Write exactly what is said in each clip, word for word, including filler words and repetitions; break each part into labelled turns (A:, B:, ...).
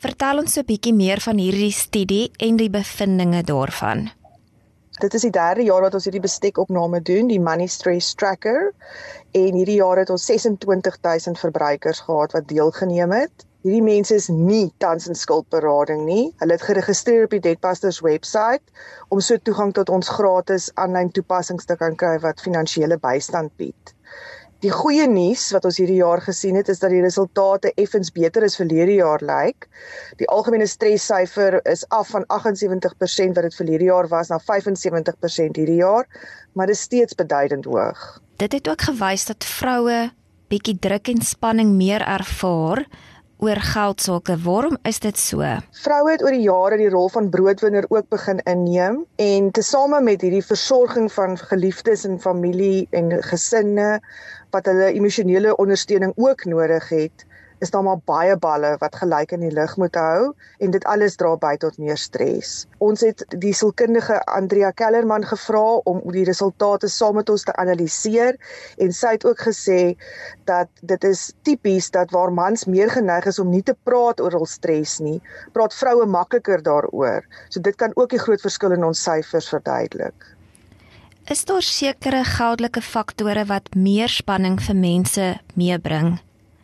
A: Vertel ons so 'n bietjie meer van hierdie studie en die bevindinge daarvan.
B: Dit is die derde jaar wat ons hierdie bestekopname doen, die Money Stress Tracker. En hierdie jaar het ons ses en twintig duisend verbruikers gehad wat deelgeneem het. Hierdie mense is nie tans in skuldberading nie. Hulle het geregistreer op die Debtbusters website om so toegang tot ons gratis aanlyn toepassings te kan kry wat finansiële bystand bied. Die goeie nuus wat ons hierdie jaar gesien het, is dat die resultate effens beter as verlede jaar lyk. Die algemene stressyfer is af van agt en sewentig persent wat dit verlede jaar was na vyf en sewentig persent hierdie jaar, maar dit is steeds beduidend hoog.
A: Dit het ook gewys dat vroue bietjie druk en spanning meer ervaar oor geldsake. Waarom is dit so?
B: Vroue het oor die jare die rol van broodwinner ook begin inneem en tesame met hierdie versorging van geliefdes en familie en gesinne wat hulle emosionele ondersteuning ook nodig het, is daar maar baie balle wat gelyk in die lug moet hou en dit alles dra by tot meer stres. Ons het die sielkundige Andrea Kellerman gevra om die resultate saam met ons te analiseer en sy het ook gesê dat dit is tipies dat waar mans meer geneig is om nie te praat oor hul stres nie, praat vroue makliker daaroor. So dit kan ook die groot verskil in ons syfers verduidelik.
A: Is daar sekere geldelike faktore wat meer spanning vir mense meebring?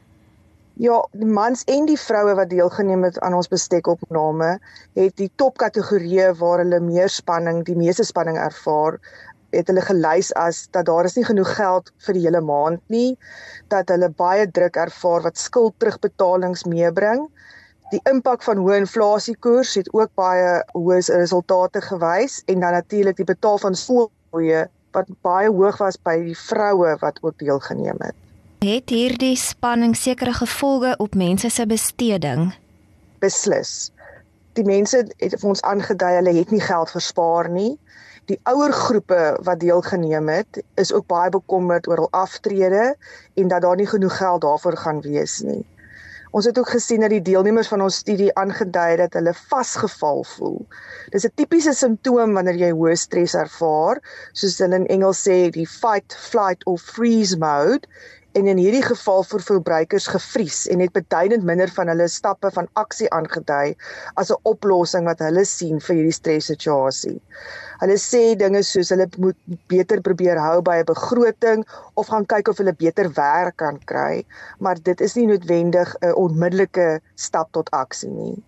B: Ja, die mans en die vroue wat deelgeneem het aan ons bestekopname, het die topkategorieë waar hulle meer spanning, die meeste spanning ervaar, het hulle gelys as dat daar is nie genoeg geld vir die hele maand nie, dat hulle baie druk ervaar wat skuld terugbetalings meebring. Die impak van hoë inflasiekoers het ook baie hoë resultate gewys en dan natuurlik die betaal van skoolfooie wat baie hoog was by die vroue wat ook deelgeneem het.
A: Het hierdie spanning sekere gevolge op mense se besteding?
B: Beslis. Die mense het vir ons aangedui, hulle het nie geld verspaar nie. Die ouer groepe wat deelgeneem het, is ook baie bekommerd oor hul aftrede en dat daar nie genoeg geld daarvoor gaan wees nie. Ons het ook gesien dat die deelnemers van ons studie aangedui dat hulle vasgeval voel. Dis 'n tipiese simptoom wanneer jy hoë stres ervaar, soos hulle in Engels sê, die fight, flight of freeze mode. En in hierdie geval vir verbruikers gevries en het beduidend minder van hulle stappe van aksie aangedui as 'n oplossing wat hulle sien vir hierdie stressituasie. Hulle sê dinge soos hulle moet beter probeer hou by 'n begroting of gaan kyk of hulle beter werk kan kry, maar dit is nie noodwendig 'n onmiddellike stap tot aksie nie.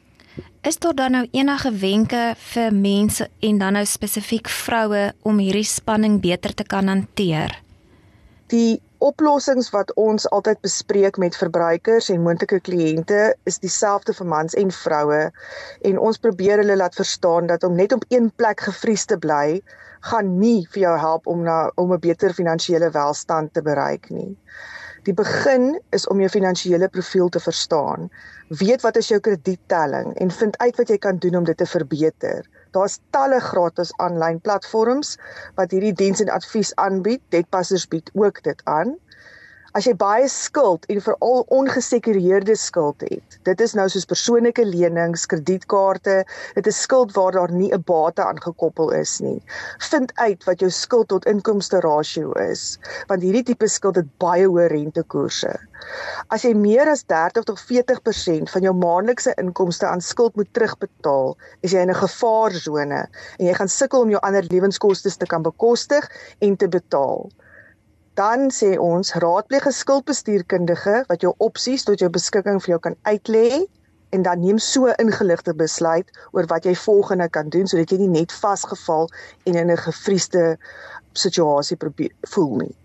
A: Is daar dan nou enige wenke vir mense en dan nou spesifiek vroue om hierdie spanning beter te kan hanteer?
B: Die oplossings wat ons altyd bespreek met verbruikers en moontlike kliënte is dieselfde vir mans en vroue en ons probeer hulle laat verstaan dat om net op een plek gevries te bly gaan nie vir jou help om na om 'n beter finansiële welstand te bereik nie. Die begin is om jou finansiële profiel te verstaan. Weet wat is jou krediettelling en vind uit wat jy kan doen om dit te verbeter. Daar's talle gratis aanlyn platforms wat hierdie diens en advies aanbied. Debtbusters bied ook dit aan. As jy baie skuld en veral ongesekureerde skuld het, dit is nou soos persoonlike lenings, kredietkaarte, dit is skuld waar daar nie 'n bate aangekoppel is nie. Vind uit wat jou skuld tot inkomste rasio is, want hierdie tipe skuld het baie hoë rentekoerse. As jy meer as dertig tot veertig persent van jou maandelikse inkomste aan skuld moet terugbetaal, is jy in 'n gevaarsone en jy gaan sukkel om jou ander lewenskostes te kan bekostig en te betaal. Dan sê ons, raadpleeg 'n skuldbestuurkundige wat jou opsies tot jou beskikking vir jou kan uitlê en dan neem so 'n ingeligte besluit oor wat jy volgende kan doen sodat jy nie net vasgeval en in 'n gevriesde situasie probeer voel nie.